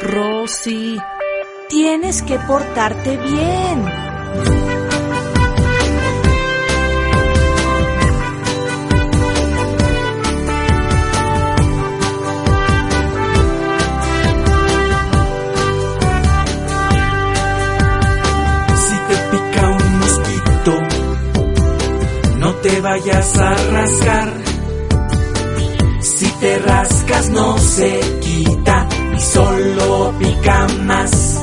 Rosy, tienes que portarte bien. No te vayas a rascar. Si te rascas no se quita y solo pica más.